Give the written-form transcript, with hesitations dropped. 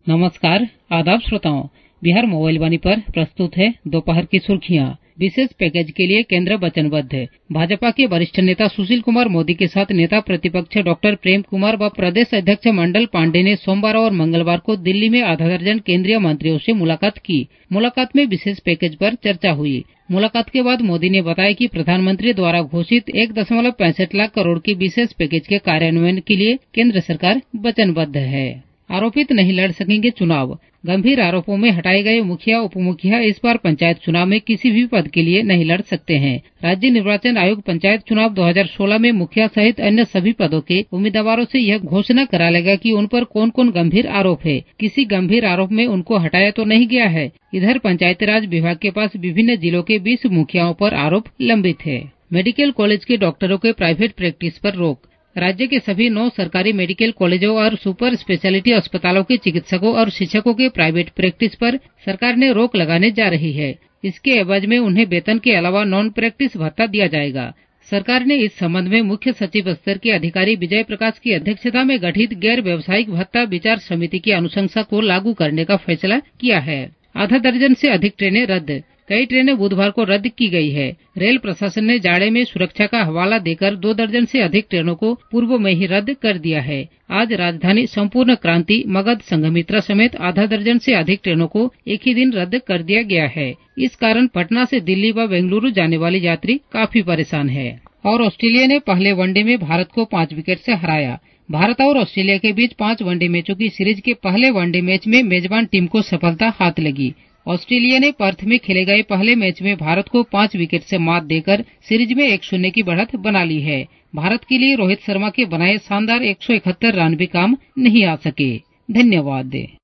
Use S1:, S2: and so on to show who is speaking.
S1: नमस्कार, आदाब श्रोताओं। बिहार मोबाइल वाणी पर प्रस्तुत है दोपहर की सुर्खियां। विशेष पैकेज के लिए केंद्र वचनबद्ध है। भाजपा के वरिष्ठ नेता सुशील कुमार मोदी के साथ नेता प्रतिपक्ष डॉक्टर प्रेम कुमार व प्रदेश अध्यक्ष मंडल पांडे ने सोमवार और मंगलवार को दिल्ली में आधा दर्जन केंद्रीय मंत्रियों से मुलाकात की। मुलाकात में विशेष पैकेज पर चर्चा हुई। मुलाकात के बाद मोदी ने बताया कि प्रधानमंत्री द्वारा घोषित 1.65 लाख करोड़ की विशेष पैकेज के कार्यान्वयन के लिए केंद्र सरकार वचनबद्ध है। आरोपित नहीं लड़ सकेंगे चुनाव। गंभीर आरोपों में हटाए गए मुखिया उप मुखिया इस बार पंचायत चुनाव में किसी भी पद के लिए नहीं लड़ सकते हैं। राज्य निर्वाचन आयोग पंचायत चुनाव 2016 में मुखिया सहित अन्य सभी पदों के उम्मीदवारों से यह घोषणा करा लेगा कि उन पर कौन कौन गंभीर आरोप है। किसी गंभीर आरोप में उनको हटाया तो नहीं गया है। इधर पंचायती राज विभाग के पास विभिन्न जिलों के 20 मुखियाओं पर आरोप लंबित है। मेडिकल कॉलेज के डॉक्टरों के प्राइवेट प्रैक्टिस पर रोक। राज्य के सभी 9 सरकारी मेडिकल कॉलेजों और सुपर स्पेशलिटी अस्पतालों के चिकित्सकों और शिक्षकों के प्राइवेट प्रैक्टिस पर सरकार ने रोक लगाने जा रही है। इसके एवज में उन्हें वेतन के अलावा नॉन प्रैक्टिस भत्ता दिया जाएगा। सरकार ने इस संबंध में मुख्य सचिव स्तर के अधिकारी विजय प्रकाश की अध्यक्षता में गठित गैर व्यावसायिक भत्ता विचार समिति की अनुशंसा को लागू करने का फैसला किया है। आधा दर्जन से अधिक ट्रेनें रद्द। कई ट्रेनें बुधवार को रद्द की गई है। रेल प्रशासन ने जाड़े में सुरक्षा का हवाला देकर 2 दर्जन से अधिक ट्रेनों को पूर्व में ही रद्द कर दिया है। आज राजधानी संपूर्ण क्रांति, मगध, संघमित्रा समेत आधा दर्जन से अधिक ट्रेनों को एक ही दिन रद्द कर दिया गया है। इस कारण पटना से दिल्ली व बेंगलुरु जाने वाली यात्री काफी परेशान है। और ऑस्ट्रेलिया ने पहले वनडे में भारत को 5 विकेट से हराया। भारत और ऑस्ट्रेलिया के बीच 5 वनडे मैचों की सीरीज के पहले वनडे मैच में मेजबान टीम को सफलता हाथ लगी। ऑस्ट्रेलिया ने पर्थ में खेले गए पहले मैच में भारत को 5 विकेट से मात देकर सीरीज में 1-0 की बढ़त बना ली है। भारत के लिए रोहित शर्मा के बनाए शानदार 171 रन भी काम नहीं आ सके। धन्यवाद।